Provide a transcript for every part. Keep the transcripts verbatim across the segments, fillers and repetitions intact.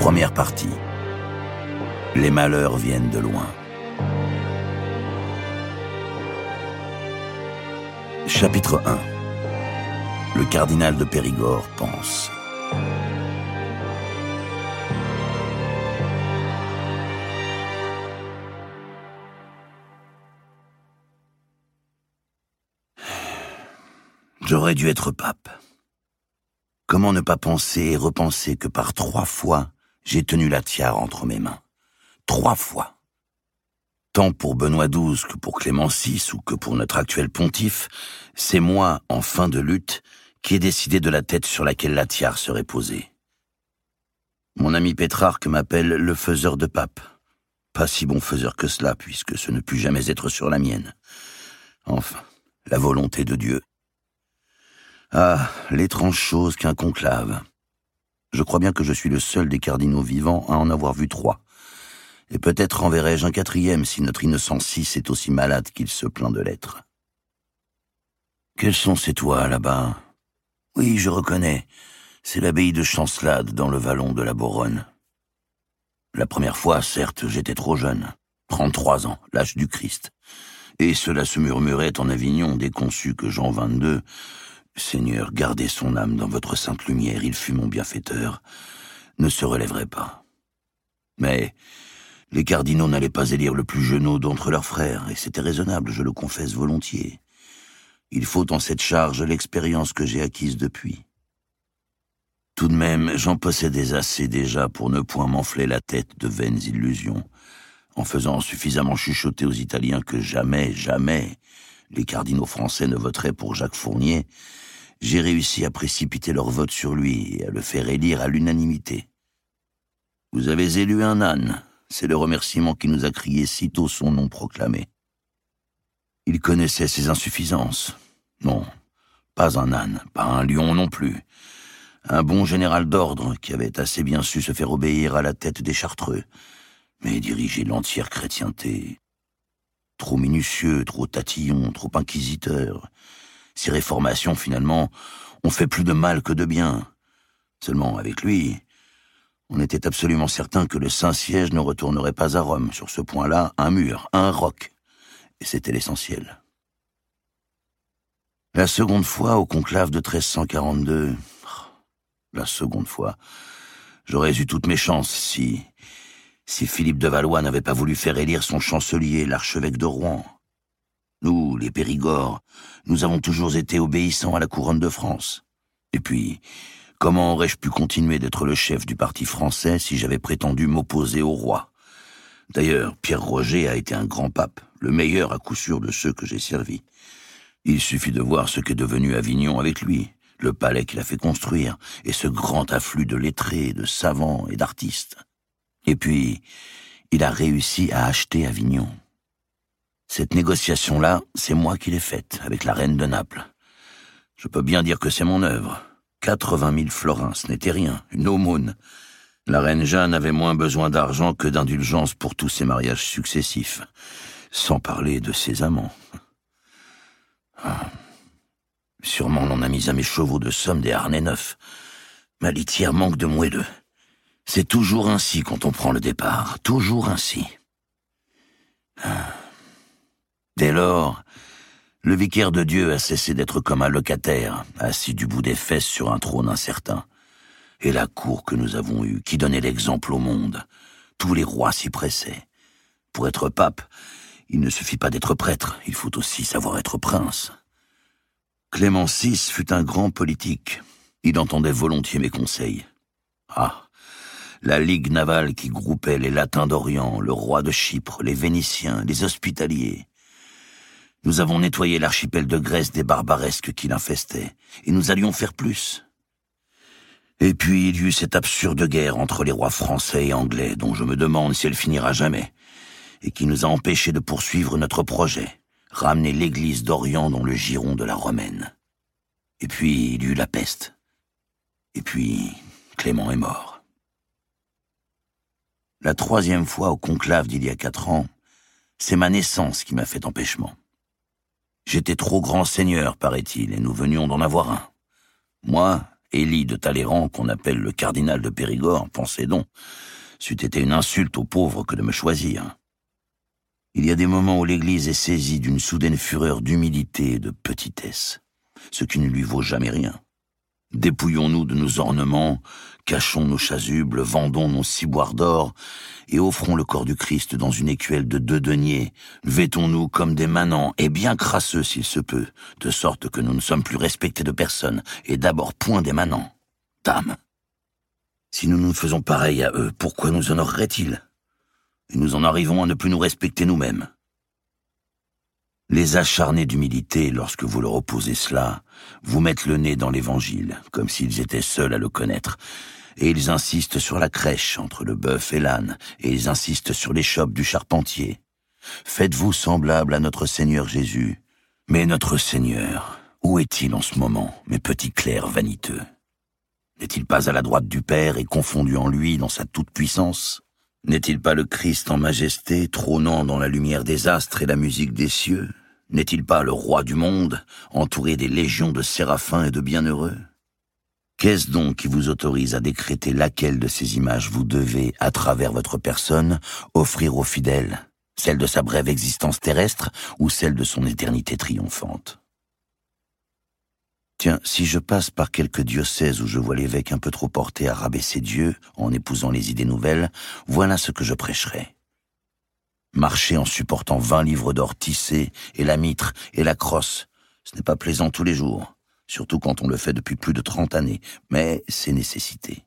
Première partie. Les malheurs viennent de loin. Chapitre un. Le cardinal de Périgord pense. J'aurais dû être pape. Comment ne pas penser et repenser que par trois fois, j'ai tenu la tiare entre mes mains. Trois fois. Tant pour Benoît douze que pour Clément six ou que pour notre actuel pontife, c'est moi, en fin de lutte, qui ai décidé de la tête sur laquelle la tiare serait posée. Mon ami Pétrarque m'appelle le faiseur de pape. Pas si bon faiseur que cela, puisque ce ne put jamais être sur la mienne. Enfin, la volonté de Dieu. Ah, l'étrange chose qu'un conclave. Je crois bien que je suis le seul des cardinaux vivants à en avoir vu trois. Et peut-être en verrai-je un quatrième si notre innocent six est aussi malade qu'il se plaint de l'être. Quels sont ces toits, là-bas? Oui, je reconnais. C'est l'abbaye de Chancelade, dans le vallon de la Boronne. La première fois, certes, j'étais trop jeune. trente-trois ans, l'âge du Christ. Et cela se murmurait en Avignon dès qu'on sut que Jean vingt-deux... Seigneur, gardez son âme dans votre sainte lumière, il fut mon bienfaiteur, ne se relèverait pas. Mais les cardinaux n'allaient pas élire le plus jeunot d'entre leurs frères, et c'était raisonnable, je le confesse volontiers. Il faut en cette charge l'expérience que j'ai acquise depuis. Tout de même, j'en possédais assez déjà pour ne point m'enfler la tête de vaines illusions, en faisant suffisamment chuchoter aux Italiens que jamais, jamais, les cardinaux français ne voteraient pour Jacques Fournier. J'ai réussi à précipiter leur vote sur lui et à le faire élire à l'unanimité. Vous avez élu un âne, c'est le remerciement qui nous a crié sitôt son nom proclamé. Il connaissait ses insuffisances. Non, pas un âne, pas un lion non plus. Un bon général d'ordre qui avait assez bien su se faire obéir à la tête des Chartreux, mais diriger l'entière chrétienté. Trop minutieux, trop tatillon, trop inquisiteur. Ces réformations, finalement, ont fait plus de mal que de bien. Seulement, avec lui, on était absolument certain que le Saint-Siège ne retournerait pas à Rome. Sur ce point-là, un mur, un roc. Et c'était l'essentiel. La seconde fois, au conclave de treize cent quarante-deux... La seconde fois, j'aurais eu toutes mes chances si... si Philippe de Valois n'avait pas voulu faire élire son chancelier, l'archevêque de Rouen. Nous, les Périgord, nous avons toujours été obéissants à la couronne de France. Et puis, comment aurais-je pu continuer d'être le chef du parti français si j'avais prétendu m'opposer au roi? D'ailleurs, Pierre Roger a été un grand pape, le meilleur à coup sûr de ceux que j'ai servis. Il suffit de voir ce qu'est devenu Avignon avec lui, le palais qu'il a fait construire, et ce grand afflux de lettrés, de savants et d'artistes. Et puis, il a réussi à acheter Avignon. Cette négociation-là, c'est moi qui l'ai faite, avec la reine de Naples. Je peux bien dire que c'est mon œuvre. quatre-vingt mille florins, ce n'était rien, une aumône. La reine Jeanne avait moins besoin d'argent que d'indulgence pour tous ses mariages successifs, sans parler de ses amants. Ah. Sûrement l'on a mis à mes chevaux de somme des harnais neufs. Ma litière manque de moelleux. C'est toujours ainsi quand on prend le départ, toujours ainsi. Ah. Dès lors, le vicaire de Dieu a cessé d'être comme un locataire, assis du bout des fesses sur un trône incertain. Et la cour que nous avons eue, qui donnait l'exemple au monde, tous les rois s'y pressaient. Pour être pape, il ne suffit pas d'être prêtre, il faut aussi savoir être prince. Clément six fut un grand politique. Il entendait volontiers mes conseils. Ah, la ligue navale qui groupait les Latins d'Orient, le roi de Chypre, les Vénitiens, les Hospitaliers. Nous avons nettoyé l'archipel de Grèce des barbaresques qui l'infestaient, et nous allions faire plus. Et puis il y eut cette absurde guerre entre les rois français et anglais, dont je me demande si elle finira jamais, et qui nous a empêchés de poursuivre notre projet, ramener l'église d'Orient dans le giron de la romaine. Et puis il y eut la peste. Et puis Clément est mort. La troisième fois au conclave d'il y a quatre ans, c'est ma naissance qui m'a fait empêchement. J'étais trop grand seigneur, paraît-il, et nous venions d'en avoir un. Moi, Élie de Talleyrand, qu'on appelle le cardinal de Périgord, pensez donc, c'eût été une insulte aux pauvres que de me choisir. Il y a des moments où l'Église est saisie d'une soudaine fureur d'humilité et de petitesse, ce qui ne lui vaut jamais rien. Dépouillons-nous de nos ornements, cachons nos chasubles, vendons nos ciboires d'or, et offrons le corps du Christ dans une écuelle de deux deniers. Vêtons-nous comme des manants, et bien crasseux s'il se peut, de sorte que nous ne sommes plus respectés de personne, et d'abord point des manants. Dame, si nous nous faisons pareil à eux, pourquoi nous honoreraient-ils? Et nous en arrivons à ne plus nous respecter nous-mêmes. Les acharnés d'humilité, lorsque vous leur opposez cela, vous mettent le nez dans l'Évangile, comme s'ils étaient seuls à le connaître, et ils insistent sur la crèche entre le bœuf et l'âne, et ils insistent sur l'échoppe du charpentier. Faites-vous semblable à notre Seigneur Jésus. Mais notre Seigneur, où est-il en ce moment, mes petits clercs vaniteux? N'est-il pas à la droite du Père et confondu en lui dans sa toute-puissance? N'est-il pas le Christ en majesté, trônant dans la lumière des astres et la musique des cieux? N'est-il pas le roi du monde, entouré des légions de séraphins et de bienheureux? Qu'est-ce donc qui vous autorise à décréter laquelle de ces images vous devez, à travers votre personne, offrir aux fidèles? Celle de sa brève existence terrestre ou celle de son éternité triomphante? Tiens, si je passe par quelques diocèses où je vois l'évêque un peu trop porté à rabaisser Dieu en épousant les idées nouvelles, voilà ce que je prêcherai. Marcher en supportant vingt livres d'or tissés, et la mitre, et la crosse, ce n'est pas plaisant tous les jours, surtout quand on le fait depuis plus de trente années, mais c'est nécessité.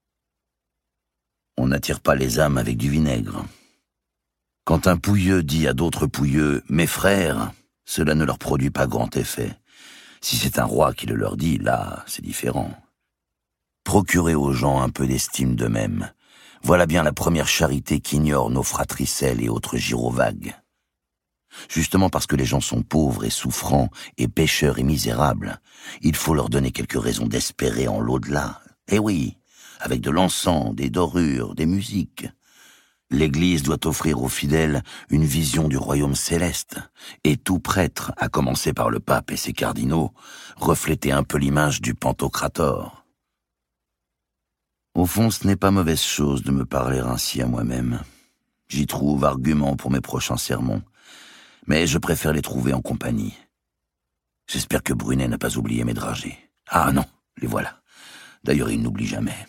On n'attire pas les âmes avec du vinaigre. Quand un pouilleux dit à d'autres pouilleux « mes frères », cela ne leur produit pas grand effet. Si c'est un roi qui le leur dit, là, c'est différent. Procurez aux gens un peu d'estime d'eux-mêmes. Voilà bien la première charité qu'ignorent nos fratricelles et autres gyrovagues. Justement parce que les gens sont pauvres et souffrants, et pécheurs et misérables, il faut leur donner quelques raisons d'espérer en l'au-delà. Eh oui, avec de l'encens, des dorures, des musiques. L'Église doit offrir aux fidèles une vision du royaume céleste, et tout prêtre, à commencer par le pape et ses cardinaux, refléter un peu l'image du Pantocrator. Au fond, ce n'est pas mauvaise chose de me parler ainsi à moi-même. J'y trouve argument pour mes prochains sermons, mais je préfère les trouver en compagnie. J'espère que Brunet n'a pas oublié mes dragées. Ah non, les voilà. D'ailleurs, il n'oublie jamais.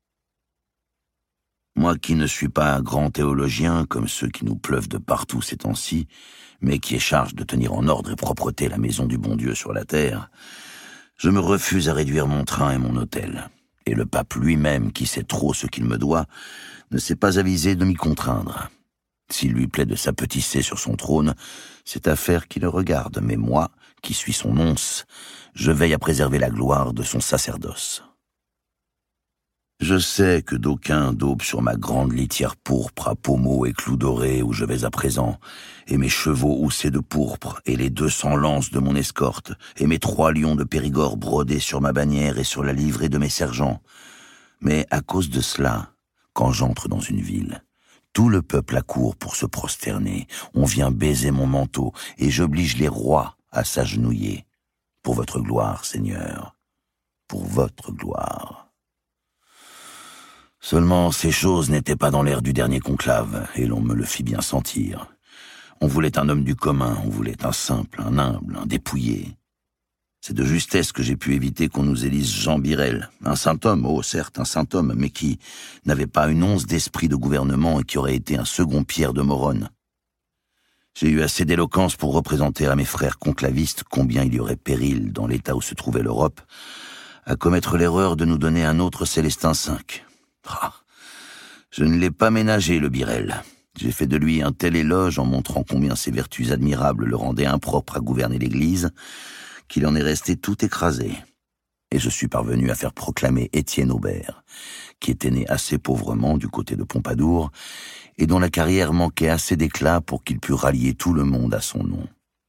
Moi qui ne suis pas un grand théologien, comme ceux qui nous pleuvent de partout ces temps-ci, mais qui est charge de tenir en ordre et propreté la maison du bon Dieu sur la terre, je me refuse à réduire mon train et mon hôtel. Et le pape lui-même, qui sait trop ce qu'il me doit, ne s'est pas avisé de m'y contraindre. S'il lui plaît de s'apetisser sur son trône, c'est affaire qui le regarde, mais moi, qui suis son once, je veille à préserver la gloire de son sacerdoce. Je sais que d'aucuns daubent sur ma grande litière pourpre à pommeau et clous dorés où je vais à présent, et mes chevaux houssés de pourpre, et les deux cents lances de mon escorte, et mes trois lions de Périgord brodés sur ma bannière et sur la livrée de mes sergents. Mais à cause de cela, quand j'entre dans une ville, tout le peuple accourt pour se prosterner, on vient baiser mon manteau, et j'oblige les rois à s'agenouiller. Pour votre gloire, Seigneur, pour votre gloire. Seulement, ces choses n'étaient pas dans l'air du dernier conclave, et l'on me le fit bien sentir. On voulait un homme du commun, on voulait un simple, un humble, un dépouillé. C'est de justesse que j'ai pu éviter qu'on nous élise Jean Birel, un saint homme, oh certes, un saint homme, mais qui n'avait pas une once d'esprit de gouvernement et qui aurait été un second Pierre de Morone. J'ai eu assez d'éloquence pour représenter à mes frères conclavistes combien il y aurait péril dans l'état où se trouvait l'Europe, à commettre l'erreur de nous donner un autre Célestin cinq. Ah, je ne l'ai pas ménagé, le Birel. J'ai fait de lui un tel éloge en montrant combien ses vertus admirables le rendaient impropre à gouverner l'Église, qu'il en est resté tout écrasé. Et je suis parvenu à faire proclamer Étienne Aubert, qui était né assez pauvrement du côté de Pompadour, et dont la carrière manquait assez d'éclat pour qu'il pût rallier tout le monde à son nom.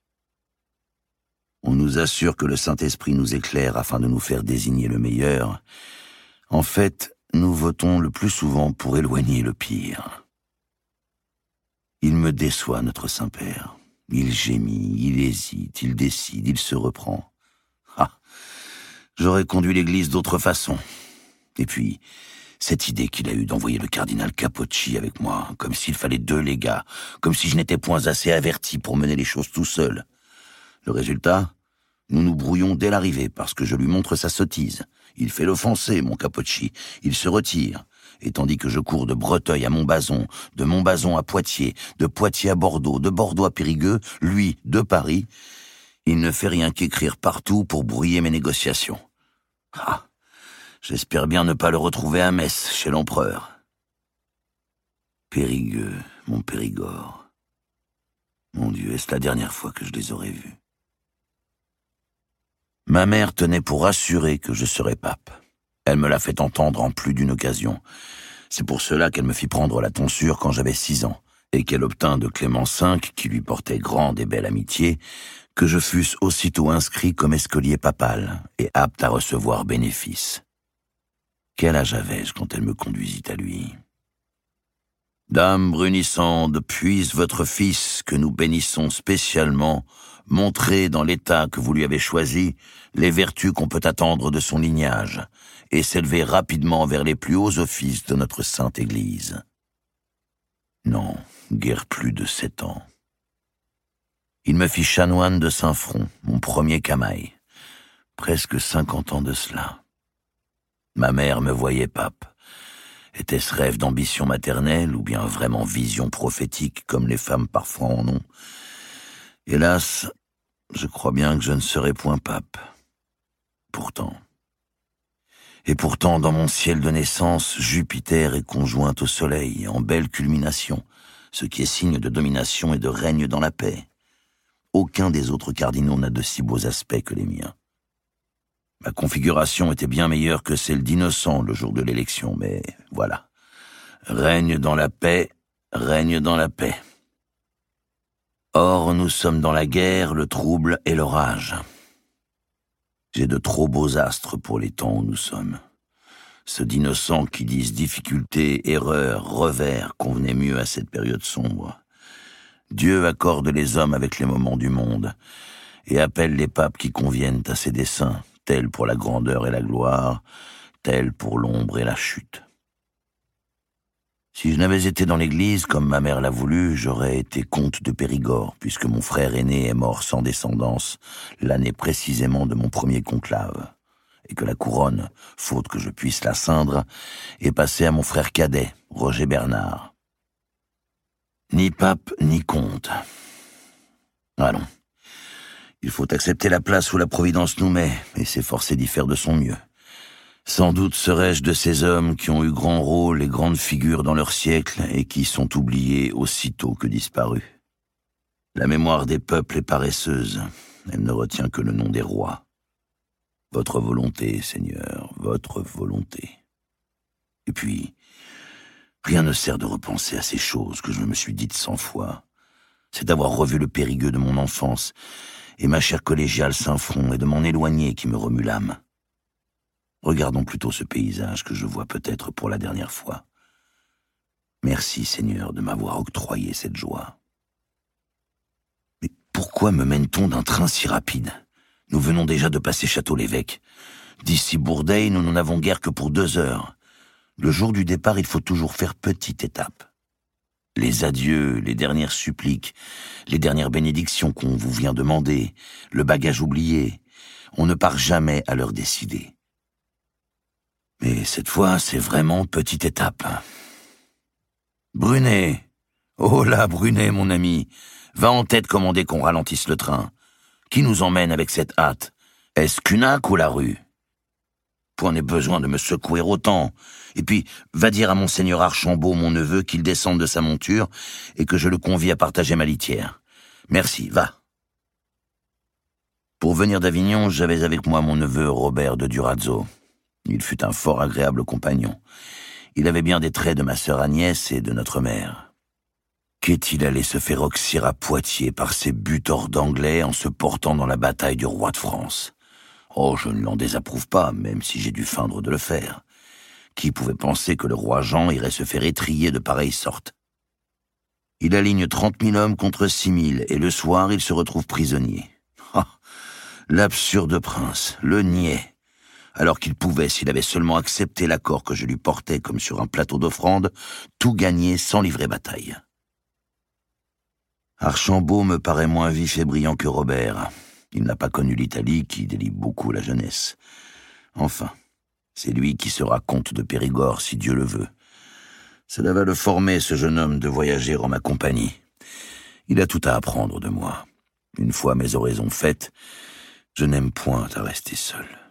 On nous assure que le Saint-Esprit nous éclaire afin de nous faire désigner le meilleur. En fait, nous votons le plus souvent pour éloigner le pire. Il me déçoit, notre Saint-Père. Il gémit, il hésite, il décide, il se reprend. Ah, J'aurais conduit l'église d'autre façon. Et puis, cette idée qu'il a eue d'envoyer le cardinal Capocci avec moi, comme s'il fallait deux légats, comme si je n'étais point assez averti pour mener les choses tout seul. Le résultat, nous nous brouillons dès l'arrivée parce que je lui montre sa sottise. Il fait l'offenser, mon Capocci. Il se retire. Et tandis que je cours de Breteuil à Montbazon, de Montbazon à Poitiers, de Poitiers à Bordeaux, de Bordeaux à Périgueux, lui, de Paris, il ne fait rien qu'écrire partout pour brouiller mes négociations. Ah, j'espère bien ne pas le retrouver à Metz, chez l'empereur. Périgueux, mon Périgord. Mon Dieu, est-ce la dernière fois que je les aurais vus? Ma mère tenait pour assurer que je serais pape. Elle me l'a fait entendre en plus d'une occasion. C'est pour cela qu'elle me fit prendre la tonsure quand j'avais six ans, et qu'elle obtint de Clément cinq, qui lui portait grande et belle amitié, que je fusse aussitôt inscrit comme escolier papal et apte à recevoir bénéfice. Quel âge avais-je quand elle me conduisit à lui? « Dame Brunissande, puisse votre fils, que nous bénissons spécialement, montrer dans l'état que vous lui avez choisi les vertus qu'on peut attendre de son lignage et s'élever rapidement vers les plus hauts offices de notre sainte Église. » Non, guère plus de sept ans. Il me fit chanoine de Saint-Front, mon premier camail. Presque cinquante ans de cela. Ma mère me voyait pape. Était-ce rêve d'ambition maternelle ou bien vraiment vision prophétique comme les femmes parfois en ont? Hélas, je crois bien que je ne serai point pape. Pourtant. Et pourtant, dans mon ciel de naissance, Jupiter est conjoint au soleil, en belle culmination, ce qui est signe de domination et de règne dans la paix. Aucun des autres cardinaux n'a de si beaux aspects que les miens. Ma configuration était bien meilleure que celle d'Innocent le jour de l'élection, mais voilà. Règne dans la paix, règne dans la paix. Or, nous sommes dans la guerre, le trouble et l'orage. J'ai de trop beaux astres pour les temps où nous sommes. Ceux d'innocents qui disent difficulté, erreur, revers convenaient mieux à cette période sombre. Dieu accorde les hommes avec les moments du monde et appelle les papes qui conviennent à ses desseins, tels pour la grandeur et la gloire, tels pour l'ombre et la chute. Si je n'avais été dans l'église comme ma mère l'a voulu, j'aurais été comte de Périgord, puisque mon frère aîné est mort sans descendance, l'année précisément de mon premier conclave, et que la couronne, faute que je puisse la ceindre, est passée à mon frère cadet, Roger Bernard. Ni pape, ni comte. Allons. Il faut accepter la place où la Providence nous met, et s'efforcer d'y faire de son mieux. Sans doute serais-je de ces hommes qui ont eu grand rôle et grande figure dans leur siècle et qui sont oubliés aussitôt que disparus. La mémoire des peuples est paresseuse, elle ne retient que le nom des rois. Votre volonté, Seigneur, votre volonté. Et puis, rien ne sert de repenser à ces choses que je me suis dites cent fois. C'est d'avoir revu le Périgueux de mon enfance et ma chère collégiale Saint-Front et de m'en éloigner qui me remue l'âme. Regardons plutôt ce paysage que je vois peut-être pour la dernière fois. Merci, Seigneur, de m'avoir octroyé cette joie. Mais pourquoi me mène-t-on d'un train si rapide? Nous venons déjà de passer Château-l'Évêque. D'ici Bourdeil, nous n'en avons guère que pour deux heures. Le jour du départ, il faut toujours faire petite étape. Les adieux, les dernières suppliques, les dernières bénédictions qu'on vous vient demander, le bagage oublié, on ne part jamais à l'heure décidée. Mais cette fois, c'est vraiment petite étape. Brunet, oh là, Brunet, mon ami, va en tête commander qu'on ralentisse le train. Qui nous emmène avec cette hâte? Est-ce Cunac ou la rue? Point n'est besoin de me secouer autant. Et puis, va dire à monseigneur Archambault, mon neveu, qu'il descende de sa monture et que je le convie à partager ma litière. Merci, va. Pour venir d'Avignon, j'avais avec moi mon neveu Robert de Durazzo. Il fut un fort agréable compagnon. Il avait bien des traits de ma sœur Agnès et de notre mère. Qu'est-il allé se faire oxyre à Poitiers par ces butors d'anglais en se portant dans la bataille du roi de France? Oh, je ne l'en désapprouve pas, même si j'ai dû feindre de le faire. Qui pouvait penser que le roi Jean irait se faire étriller de pareille sorte? Il aligne trente mille hommes contre six mille, et le soir, il se retrouve prisonnier. Ah, l'absurde prince, le niais. alors qu'il pouvait, s'il avait seulement accepté l'accord que je lui portais comme sur un plateau d'offrande, tout gagner sans livrer bataille. Archambault me paraît moins vif et brillant que Robert. Il n'a pas connu l'Italie qui délie beaucoup la jeunesse. Enfin, c'est lui qui sera comte de Périgord, si Dieu le veut. Cela va le former, ce jeune homme, de voyager en ma compagnie. Il a tout à apprendre de moi. Une fois mes oraisons faites, je n'aime point à rester seul.